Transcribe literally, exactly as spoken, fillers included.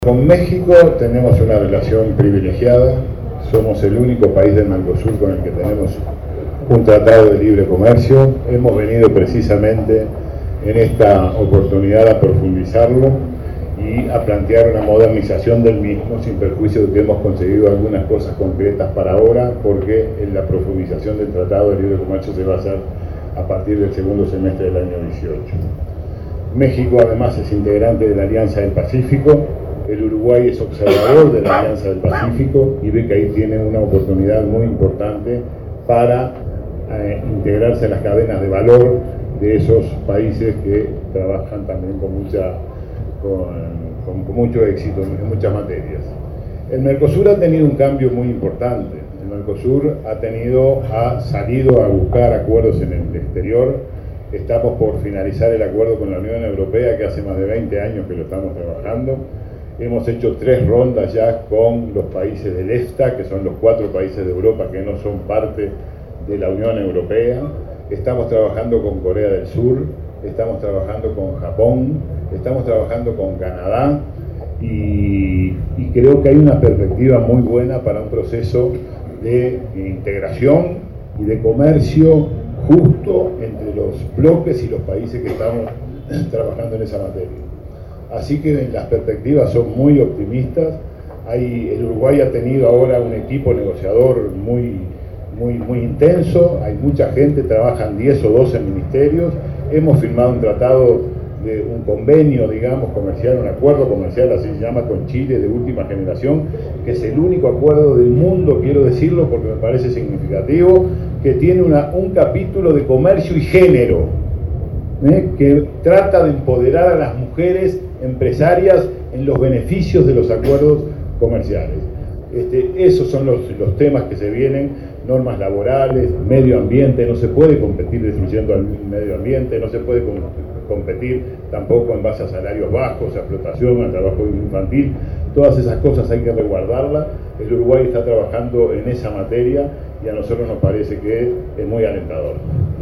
Con México tenemos una relación privilegiada, somos el único país del Mercosur con el que tenemos un tratado de libre comercio. Hemos venido precisamente en esta oportunidad a profundizarlo y a plantear una modernización del mismo, sin perjuicio de que hemos conseguido algunas cosas concretas para ahora, porque en la profundización del tratado de libre comercio se va a hacer a partir del segundo semestre del año dieciocho. México además es integrante de la Alianza del Pacífico. El Uruguay es observador de la Alianza del Pacífico y ve que ahí tiene una oportunidad muy importante para eh, integrarse en las cadenas de valor de esos países que trabajan también con, mucha, con, con, con mucho éxito en muchas materias. El Mercosur ha tenido un cambio muy importante. El Mercosur ha, tenido, ha salido a buscar acuerdos en el exterior. Estamos por finalizar el acuerdo con la Unión Europea, que hace más de veinte años que lo estamos trabajando. Hemos hecho tres rondas ya con los países del EFTA, que son los cuatro países de Europa que no son parte de la Unión Europea. Estamos trabajando con Corea del Sur, estamos trabajando con Japón, estamos trabajando con Canadá y, y creo que hay una perspectiva muy buena para un proceso de integración y de comercio justo entre los bloques y los países que estamos trabajando en esa materia. Así que las perspectivas son muy optimistas. Hay, el Uruguay ha tenido ahora un equipo negociador muy, muy, muy intenso, hay mucha gente, trabajan diez o doce ministerios, hemos firmado un tratado, de un convenio, digamos, comercial, un acuerdo comercial, así se llama, con Chile de última generación, que es el único acuerdo del mundo, quiero decirlo porque me parece significativo, que tiene una, un capítulo de comercio y género, ¿eh? que trata de empoderar a las mujeres empresarias en los beneficios de los acuerdos comerciales. Este, esos son los, los temas que se vienen, normas laborales, medio ambiente. No se puede competir destruyendo al medio ambiente, no se puede com competir tampoco en base a salarios bajos, a explotación, a trabajo infantil. Todas esas cosas hay que resguardarlas. El Uruguay está trabajando en esa materia y a nosotros nos parece que es muy alentador.